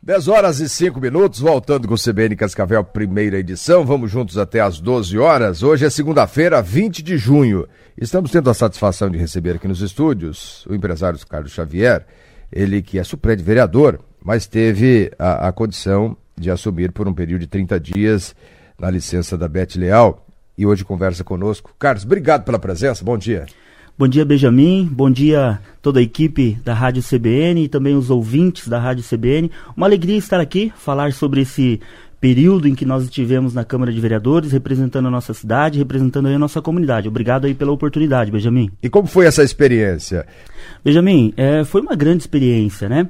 10 horas e 5 minutos, voltando com o CBN Cascavel, primeira edição. Vamos juntos até às 12 horas. Hoje é segunda-feira, 20 de junho. Estamos tendo a satisfação de receber aqui nos estúdios o empresário Carlos Xavier, ele que é suplente vereador, mas teve a condição de assumir por um período de 30 dias na licença da Beth Leal e hoje conversa conosco. Carlos, obrigado pela presença, bom dia. Bom dia, Benjamin, bom dia toda a equipe da Rádio CBN e também os ouvintes da Rádio CBN. Uma alegria estar aqui, falar sobre esse período em que nós estivemos na Câmara de Vereadores, representando a nossa cidade, representando aí a nossa comunidade. Obrigado aí pela oportunidade, Benjamin. E como foi essa experiência? Benjamin, foi uma grande experiência, né?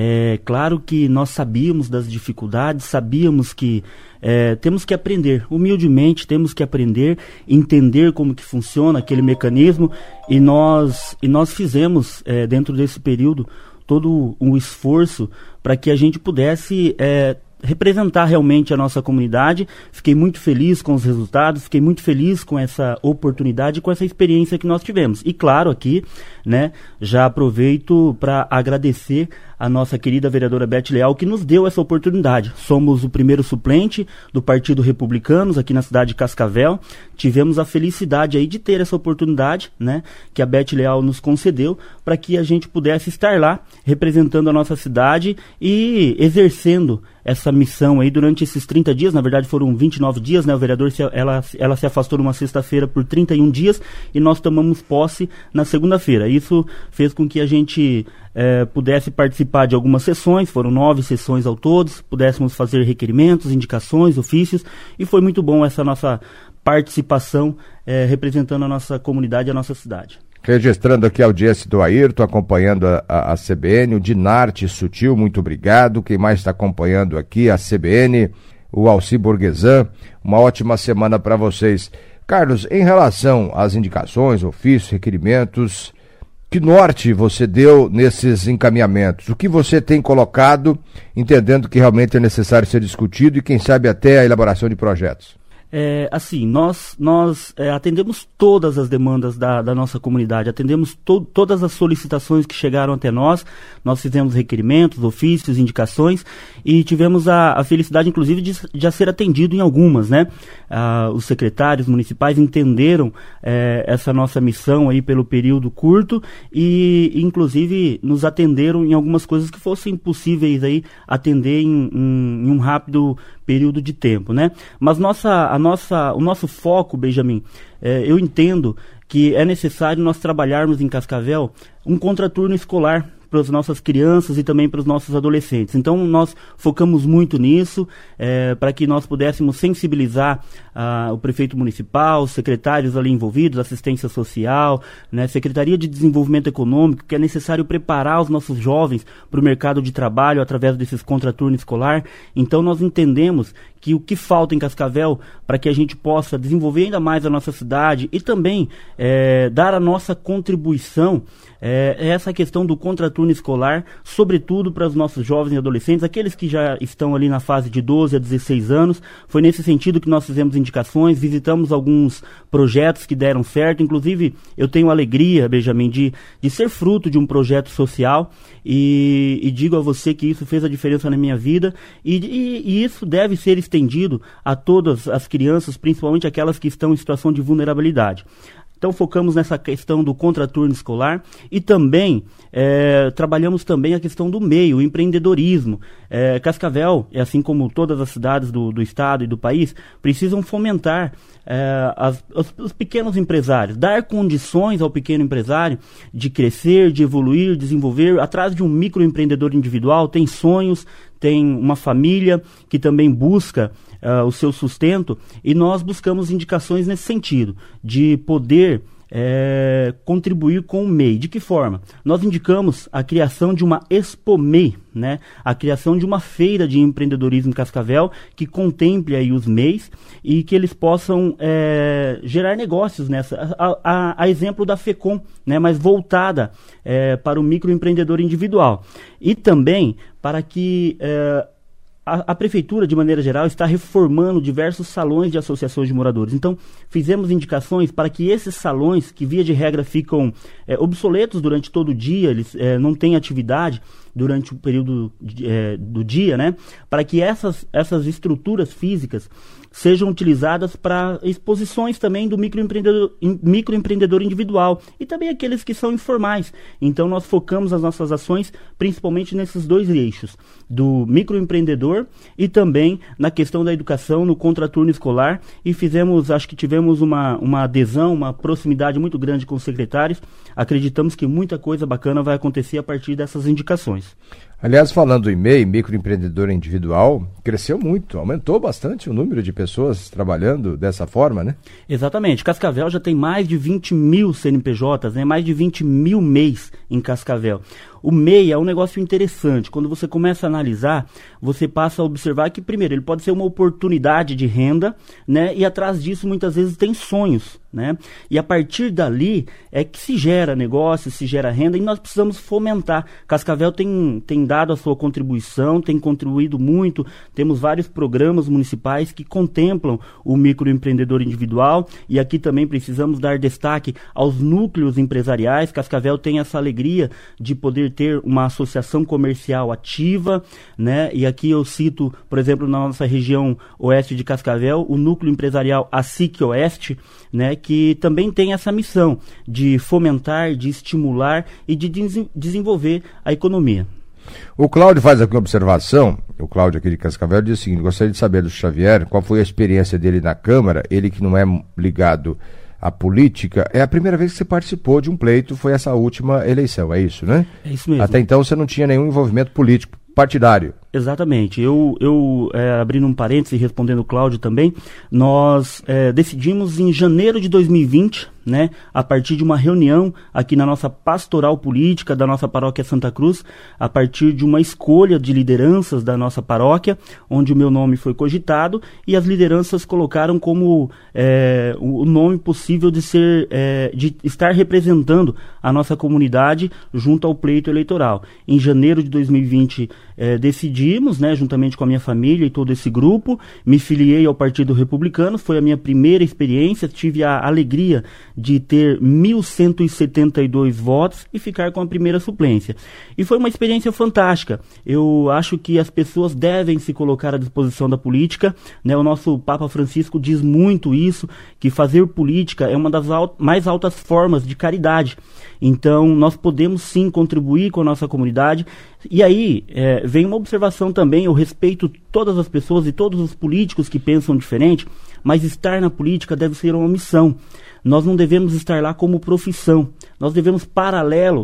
Claro que nós sabíamos das dificuldades, sabíamos que temos que aprender, humildemente temos que aprender, entender como que funciona aquele mecanismo e nós fizemos dentro desse período todo um esforço para que a gente pudesse representar realmente a nossa comunidade. Fiquei muito feliz com os resultados, fiquei muito feliz com essa oportunidade, com essa experiência que nós tivemos. E claro, aqui, né, já aproveito para agradecer a nossa querida vereadora Beth Leal, que nos deu essa oportunidade. Somos o primeiro suplente do Partido Republicanos aqui na cidade de Cascavel. Tivemos a felicidade aí de ter essa oportunidade, né, que a Beth Leal nos concedeu para que a gente pudesse estar lá representando a nossa cidade e exercendo essa missão aí durante esses 30 dias, na verdade foram 29 dias, né, o vereador ela se afastou numa sexta-feira por 31 dias e nós tomamos posse na segunda-feira. Isso fez com que a gente pudesse participar de algumas sessões, foram 9 sessões ao todo, pudéssemos fazer requerimentos, indicações, ofícios, e foi muito bom essa nossa participação representando a nossa comunidade e a nossa cidade. Registrando aqui a audiência do Ayrton, acompanhando a CBN, o Dinarte Sutil, muito obrigado. Quem mais está acompanhando aqui, a CBN, o Alci Borguesan, uma ótima semana para vocês. Carlos, em relação às indicações, ofícios, requerimentos, que norte você deu nesses encaminhamentos? O que você tem colocado, entendendo que realmente é necessário ser discutido e quem sabe até a elaboração de projetos? Assim, nós atendemos todas as demandas da nossa comunidade, atendemos todas as solicitações que chegaram até nós fizemos requerimentos, ofícios, indicações e tivemos a felicidade, inclusive, de já ser atendido em algumas, né? Os secretários municipais entenderam essa nossa missão aí pelo período curto e, inclusive, nos atenderam em algumas coisas que fossem possíveis aí atender em um rápido período de tempo, né? Mas o nosso foco, Benjamin, eu entendo que é necessário nós trabalharmos em Cascavel um contraturno escolar para as nossas crianças e também para os nossos adolescentes. Então nós focamos muito nisso, para que nós pudéssemos sensibilizar o prefeito municipal, os secretários ali envolvidos, assistência social, né, Secretaria de Desenvolvimento Econômico, que é necessário preparar os nossos jovens para o mercado de trabalho através desses contraturno escolar. Então nós entendemos que o que falta em Cascavel para que a gente possa desenvolver ainda mais a nossa cidade e também dar a nossa contribuição é essa questão do contraturno escolar, sobretudo para os nossos jovens e adolescentes, aqueles que já estão ali na fase de 12 a 16 anos. Foi nesse sentido que nós fizemos indicações, visitamos alguns projetos que deram certo. Inclusive, eu tenho a alegria, Benjamin, de ser fruto de um projeto social e digo a você que isso fez a diferença na minha vida e isso deve ser estendido a todas as crianças, principalmente aquelas que estão em situação de vulnerabilidade. Então focamos nessa questão do contraturno escolar e também trabalhamos também a questão do meio, o empreendedorismo. Cascavel, assim como todas as cidades do estado e do país, precisam fomentar os pequenos empresários, dar condições ao pequeno empresário de crescer, de evoluir, desenvolver. Atrás de um microempreendedor individual tem sonhos, tem uma família que também busca o seu sustento e nós buscamos indicações nesse sentido, de poder contribuir com o MEI. De que forma? Nós indicamos a criação de uma ExpoMEI, né? A criação de uma feira de empreendedorismo em Cascavel que contemple aí os MEIs e que eles possam gerar negócios nessa, a exemplo da FECOM, né? Mas voltada para o microempreendedor individual e também para que a prefeitura, de maneira geral, está reformando diversos salões de associações de moradores. Então, fizemos indicações para que esses salões, que via de regra ficam obsoletos durante todo o dia, eles não têm atividade, durante o período do dia, né, para que essas estruturas físicas sejam utilizadas para exposições também do microempreendedor individual e também aqueles que são informais. Então nós focamos as nossas ações principalmente nesses dois eixos, do microempreendedor e também na questão da educação, no contraturno escolar, e acho que tivemos uma adesão, uma proximidade muito grande com os secretários. Acreditamos que muita coisa bacana vai acontecer a partir dessas indicações. Aliás, falando em MEI, microempreendedor individual, cresceu muito, aumentou bastante o número de pessoas trabalhando dessa forma, né? Exatamente. Cascavel já tem mais de 20 mil CNPJs, né? Mais de 20 mil MEIs em Cascavel. O MEI é um negócio interessante. Quando você começa a analisar, você passa a observar que, primeiro, ele pode ser uma oportunidade de renda, né? E atrás disso, muitas vezes, tem sonhos, né? E a partir dali é que se gera negócio, se gera renda, e nós precisamos fomentar. Cascavel tem dado a sua contribuição, tem contribuído muito. Temos vários programas municipais que contemplam o microempreendedor individual, e aqui também precisamos dar destaque aos núcleos empresariais. Cascavel tem essa alegria de poder ter uma associação comercial ativa, né? E aqui eu cito, por exemplo, na nossa região oeste de Cascavel, o núcleo empresarial ASIC Oeste, né? Que também tem essa missão de fomentar, de estimular e de desenvolver a economia. O Cláudio faz aqui uma observação, o Cláudio aqui de Cascavel diz o seguinte: gostaria de saber do Xavier qual foi a experiência dele na Câmara, ele que não é ligado à política, é a primeira vez que você participou de um pleito, foi essa última eleição, é isso, né? É isso mesmo. Até então você não tinha nenhum envolvimento político, partidário. Exatamente. Eu abrindo um parênteses e respondendo o Cláudio também, nós decidimos em janeiro de 2020, né, a partir de uma reunião aqui na nossa pastoral política da nossa paróquia Santa Cruz, a partir de uma escolha de lideranças da nossa paróquia, onde o meu nome foi cogitado e as lideranças colocaram como o nome possível de estar representando a nossa comunidade junto ao pleito eleitoral. Em janeiro de 2020 decidimos, né, juntamente com a minha família e todo esse grupo, me filiei ao Partido Republicano, foi a minha primeira experiência, tive a alegria de ter 1.172 votos e ficar com a primeira suplência. E foi uma experiência fantástica. Eu acho que as pessoas devem se colocar à disposição da política, né? O nosso Papa Francisco diz muito isso, que fazer política é uma das mais altas formas de caridade. Então, nós podemos sim contribuir com a nossa comunidade. E aí, vem uma observação também: eu respeito todas as pessoas e todos os políticos que pensam diferente, mas estar na política deve ser uma missão. Nós não devemos estar lá como profissão. Nós devemos, paralelo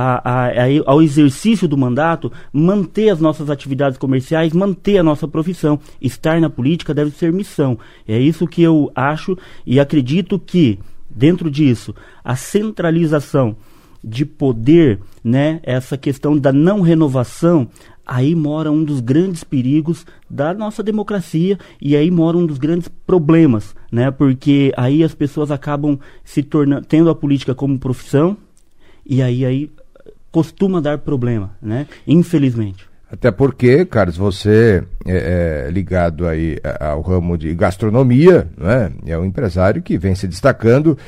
ao exercício do mandato, manter as nossas atividades comerciais, manter a nossa profissão. Estar na política deve ser missão. É isso que eu acho e acredito que, dentro disso, a centralização de poder, né, essa questão da não renovação, aí mora um dos grandes perigos da nossa democracia e aí mora um dos grandes problemas, né, porque aí as pessoas acabam tendo a política como profissão e aí costuma dar problema, né, infelizmente. Até porque, Carlos, você é ligado aí ao ramo de gastronomia, né? É um empresário que vem se destacando,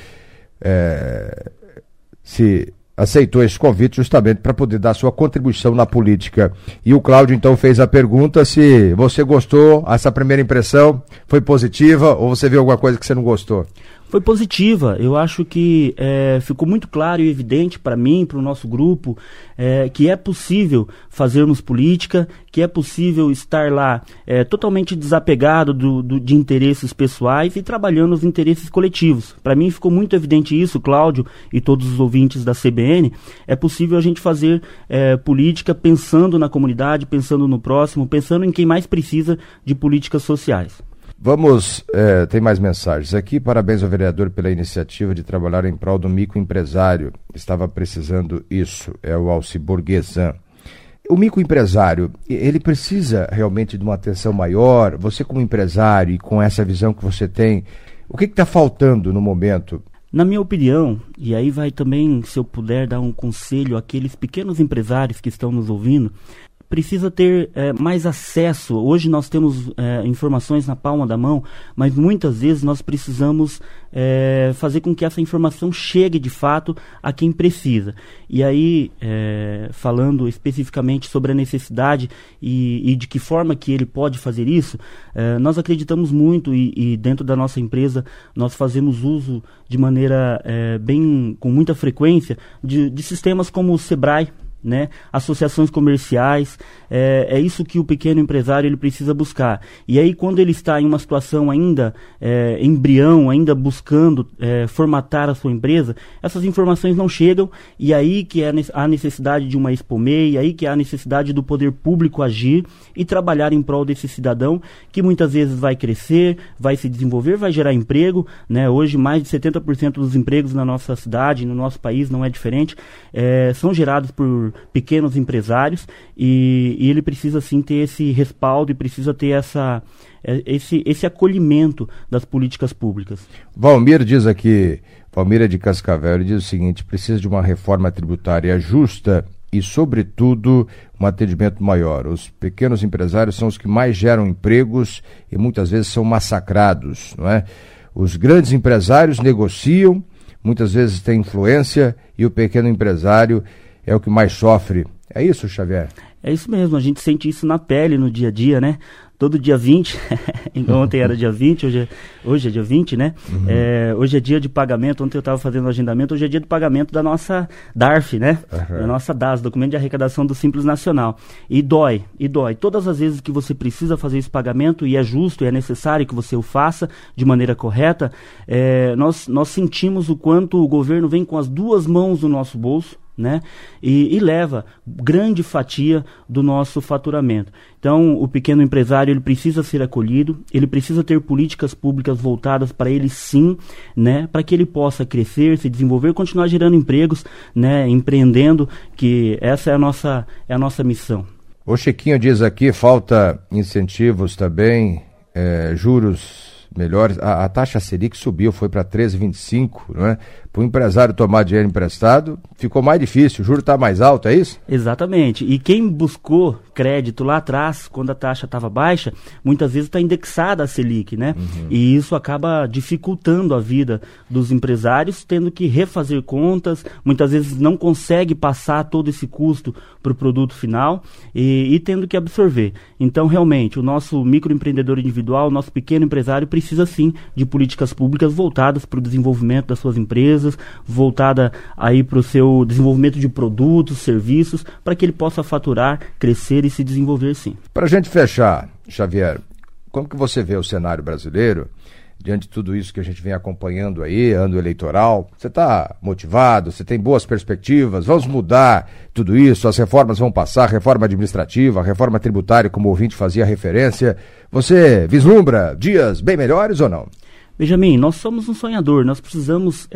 se aceitou esse convite justamente para poder dar sua contribuição na política. E o Cláudio então fez a pergunta se você gostou, essa primeira impressão foi positiva ou você viu alguma coisa que você não gostou? Foi positiva. Eu acho que ficou muito claro e evidente para mim, para o nosso grupo, que é possível fazermos política, que é possível estar lá totalmente desapegado de interesses pessoais e trabalhando os interesses coletivos. Para mim ficou muito evidente isso, Cláudio e todos os ouvintes da CBN. É possível a gente fazer política pensando na comunidade, pensando no próximo, pensando em quem mais precisa de políticas sociais. Vamos, tem mais mensagens aqui. Parabéns ao vereador pela iniciativa de trabalhar em prol do microempresário. Estava precisando isso, é o Alci Borguesan. O microempresário, ele precisa realmente de uma atenção maior? Você como empresário e com essa visão que você tem, o que está faltando no momento? Na minha opinião, e aí vai também, se eu puder dar um conselho àqueles pequenos empresários que estão nos ouvindo, precisa ter mais acesso. Hoje nós temos informações na palma da mão, mas muitas vezes nós precisamos fazer com que essa informação chegue de fato a quem precisa. E aí, falando especificamente sobre a necessidade e de que forma que ele pode fazer isso, nós acreditamos muito e dentro da nossa empresa nós fazemos uso de maneira com muita frequência de sistemas como o Sebrae, né? Associações comerciais, é isso que o pequeno empresário ele precisa buscar. E aí quando ele está em uma situação ainda embrião, ainda buscando formatar a sua empresa, essas informações não chegam, e aí que há a necessidade de uma Expomei, aí que há a necessidade do poder público agir e trabalhar em prol desse cidadão que muitas vezes vai crescer, vai se desenvolver, vai gerar emprego, né? Hoje mais de 70% dos empregos na nossa cidade, no nosso país, não é diferente, são gerados por pequenos empresários, e ele precisa sim ter esse respaldo e precisa ter esse acolhimento das políticas públicas. Valmir diz aqui, Valmir é de Cascavel, ele diz o seguinte: precisa de uma reforma tributária justa e, sobretudo, um atendimento maior. Os pequenos empresários são os que mais geram empregos e muitas vezes são massacrados, não é? Os grandes empresários negociam, muitas vezes têm influência, e o pequeno empresário é o que mais sofre. É isso, Xavier? É isso mesmo, a gente sente isso na pele, no dia a dia, né? Todo dia 20, ontem era dia 20, hoje é dia 20, né? Uhum. Hoje é dia de pagamento, ontem eu estava fazendo o agendamento, hoje é dia de pagamento da nossa DARF, né? Uhum. Da nossa DAS, Documento de Arrecadação do Simples Nacional. E dói. Todas as vezes que você precisa fazer esse pagamento, e é justo, e é necessário que você o faça de maneira correta, nós sentimos o quanto o governo vem com as duas mãos no nosso bolso, né? E leva grande fatia do nosso faturamento. Então, o pequeno empresário ele precisa ser acolhido, ele precisa ter políticas públicas voltadas para ele sim, né? Para que ele possa crescer, se desenvolver, continuar gerando empregos, né? Empreendendo, que essa é a nossa missão. O Chiquinho diz aqui, falta incentivos também, juros melhores. A taxa Selic subiu, foi para 13,25, não é? Para o empresário tomar dinheiro emprestado, ficou mais difícil, o juro está mais alto, é isso? Exatamente. E quem buscou crédito lá atrás, quando a taxa estava baixa, muitas vezes está indexada a Selic, né? Uhum. E isso acaba dificultando a vida dos empresários, tendo que refazer contas, muitas vezes não consegue passar todo esse custo para o produto final e tendo que absorver. Então, realmente, o nosso microempreendedor individual, o nosso pequeno empresário precisa sim de políticas públicas voltadas para o desenvolvimento das suas empresas, voltada aí para o seu desenvolvimento de produtos, serviços, para que ele possa faturar, crescer e se desenvolver sim. Para a gente fechar, Xavier, como que você vê o cenário brasileiro diante de tudo isso que a gente vem acompanhando aí, ano eleitoral? Você está motivado? Você tem boas perspectivas? Vamos mudar tudo isso? As reformas vão passar, reforma administrativa, reforma tributária, como o ouvinte fazia referência. Você vislumbra dias bem melhores ou não? Benjamin, nós somos um sonhador, nós precisamos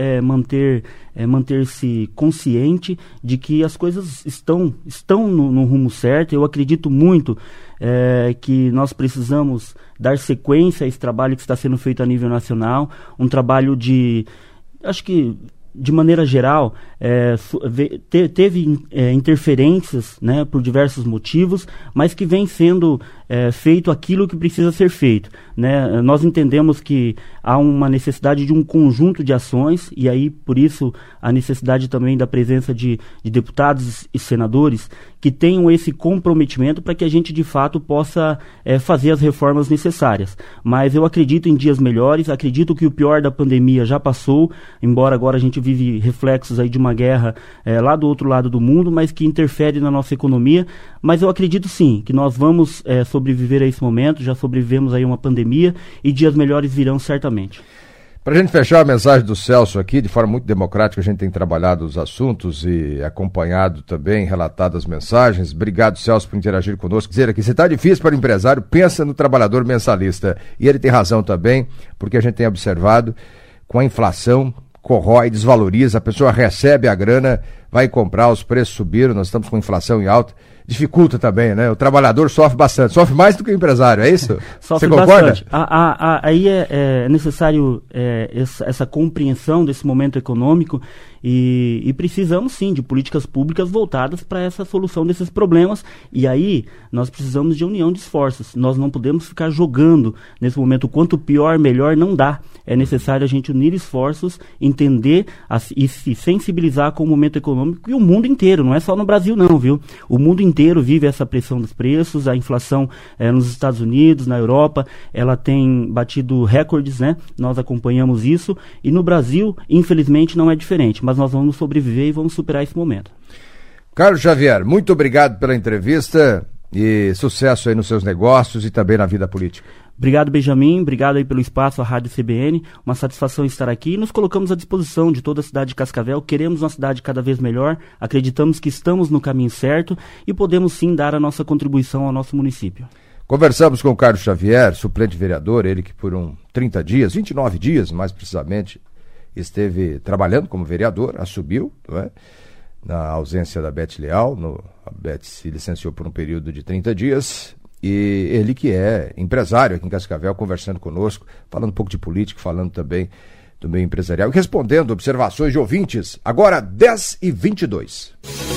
manter-se consciente de que as coisas estão no rumo certo. Eu acredito muito que nós precisamos dar sequência a esse trabalho que está sendo feito a nível nacional, um trabalho acho que de maneira geral, teve interferências, né, por diversos motivos, mas que vem sendo feito aquilo que precisa ser feito, né? Nós entendemos que há uma necessidade de um conjunto de ações, e aí, por isso, a necessidade também da presença de deputados e senadores que tenham esse comprometimento para que a gente, de fato, possa fazer as reformas necessárias. Mas eu acredito em dias melhores, acredito que o pior da pandemia já passou, embora agora a gente vive reflexos aí de uma guerra lá do outro lado do mundo, mas que interfere na nossa economia. Mas eu acredito sim, que nós vamos sobreviver a esse momento, já sobrevivemos aí uma pandemia e dias melhores virão certamente. Para a gente fechar a mensagem do Celso aqui, de forma muito democrática, a gente tem trabalhado os assuntos e acompanhado também, relatado as mensagens. Obrigado, Celso, por interagir conosco. Dizer aqui, se está difícil para o empresário, pensa no trabalhador mensalista. E ele tem razão também, porque a gente tem observado, com a inflação, corrói, desvaloriza, a pessoa recebe a grana, vai comprar, os preços subiram, nós estamos com inflação em alta, dificulta também, né? O trabalhador sofre bastante, sofre mais do que o empresário, é isso? Sofre Você concorda? Bastante. Aí é necessário essa compreensão desse momento econômico E precisamos sim de políticas públicas voltadas para essa solução desses problemas, e aí nós precisamos de união de esforços. Nós não podemos ficar jogando nesse momento, quanto pior, melhor, não dá. É necessário a gente unir esforços, entender e se sensibilizar com o momento econômico, e o mundo inteiro, não é só no Brasil não, viu? O mundo inteiro vive essa pressão dos preços, a inflação nos Estados Unidos, na Europa, ela tem batido recordes, né? Nós acompanhamos isso, e no Brasil, infelizmente, não é diferente, mas nós vamos sobreviver e vamos superar esse momento. Carlos Xavier, muito obrigado pela entrevista e sucesso aí nos seus negócios e também na vida política. Obrigado, Benjamin, obrigado aí pelo espaço, à Rádio CBN, uma satisfação estar aqui, e nos colocamos à disposição de toda a cidade de Cascavel. Queremos uma cidade cada vez melhor, acreditamos que estamos no caminho certo e podemos sim dar a nossa contribuição ao nosso município. Conversamos com o Carlos Xavier, suplente vereador, ele que por 29 dias mais precisamente, esteve trabalhando como vereador, assumiu, não é? Na ausência da Beth Leal, a Beth se licenciou por um período de 30 dias, e ele que é empresário aqui em Cascavel, conversando conosco, falando um pouco de política, falando também do meio empresarial, e respondendo observações de ouvintes, agora 10h22.